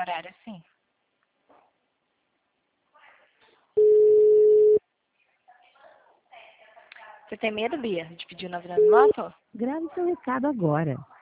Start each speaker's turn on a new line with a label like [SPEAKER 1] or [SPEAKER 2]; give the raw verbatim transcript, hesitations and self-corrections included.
[SPEAKER 1] horário, sim. Você tem medo, Bia, de pedir o nove nove moto?
[SPEAKER 2] Grave seu recado agora.